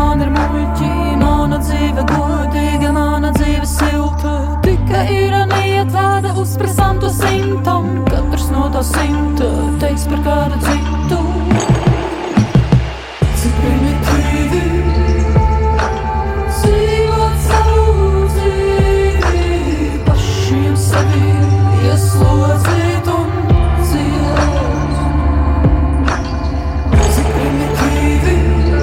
man ir muļķi, mana dzīve godīga, mana dzīve silta. Tikai ironija tāda uz presantu simtam, katrs no tā simta teiks par kādu citu. Cik primitīvi dzīvot savu dzīvi, pašiem sevi ieslodzīt un dzīvot. Cik primitīvi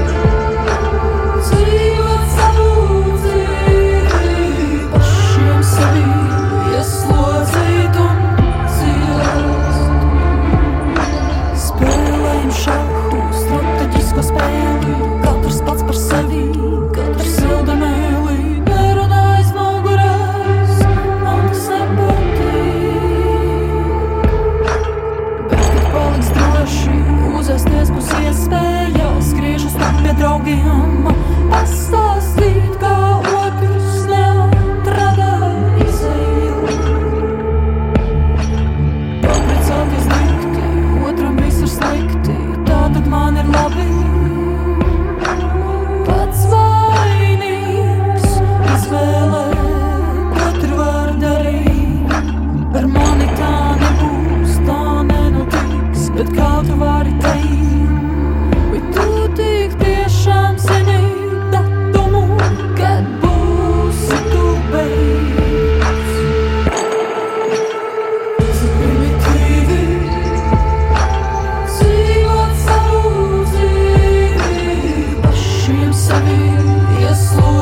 dzīvot savu dzīvi, pašiem sevi ieslodzīt un dzīvot. Spēlējam šahu, strateģisko spēli, katrs pats par sevi, katrs silda mēli, nerunājas nogurēs, man tas nepatīk. Bet, kad paliks droši, uzēsties būs iespēja, skriešu stāt pie draugiem, pastāstīt, kā otrs neatrada izēju. Papriecāties dikti, otram viss ir slikti, tātad man ir labi. Pats vainīgs izvēlē, katru var darīt. Ar mani tā nebūs, tā nenotiks, bet kā tu vari teikt? Vai tu tik tiešām zini datumu, kad būsi tu beigts? Cik primitīvi dzīvot savu dzīvi, pašiem sevi ieslodzīt.